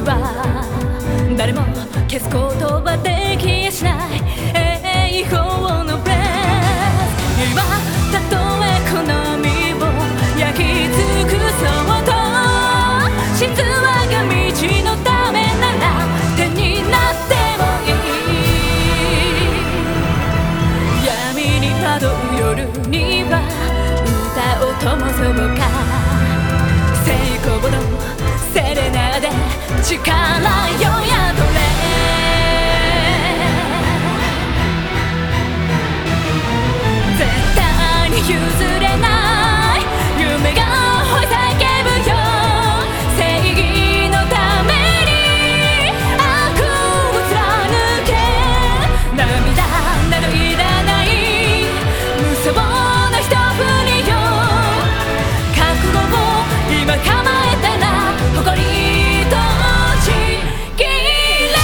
は誰も消すことはできやしない栄光のブレス。今たとえこの身を焼き尽くそうと、実話が道のためなら手になってもいい。闇に惑う夜には歌を灯そうか。成功のセレナで力よ宿れ。絶対に譲れない夢が追い叫ぶよ。正義のために悪を貫け。涙などいらない無双の一振りよ。覚悟を今構えたら誇りとちぎれ。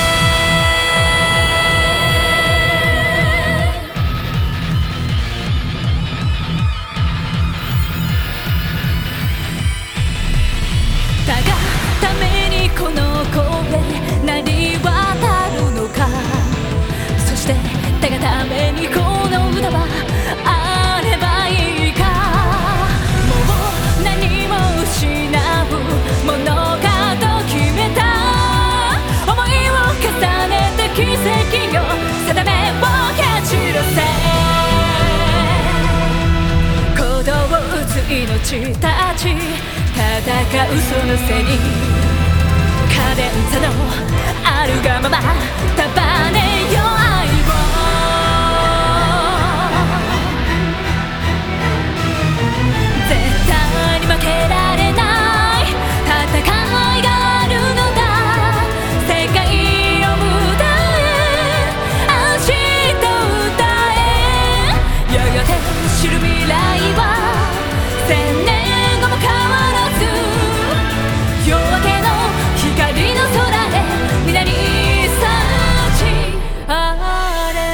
だがためにこの声鳴り渡るのか。そしてだがためにこの歌はあればいいか。もう何も失うものかと決めた。思いを重ねて奇跡よ定めを蹴散らせ。鼓動を打つ命たち戦うその背にカデンツァのあるがまま束ねよ愛を。絶対に負けられない戦いがあるのだ。世界を歌え明日歌え。やがて知る未来は1000年後も変わらず。夜明けの光の空へ皆に幸あれ。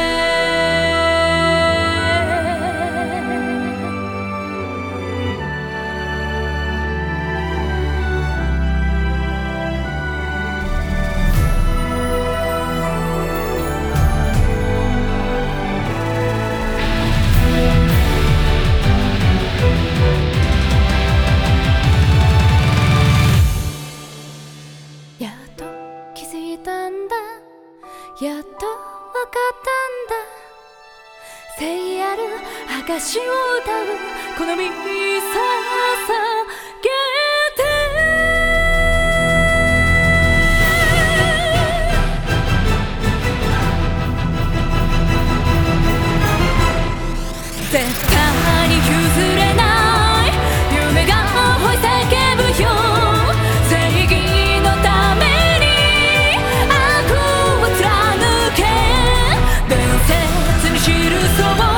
やっと気づいたんだ。やっとわかったんだ。聖夜ある証を歌うこの身捧げて。絶対に譲れない夢が追い叫ぶよ。正義のために悪を貫け。伝説に記そう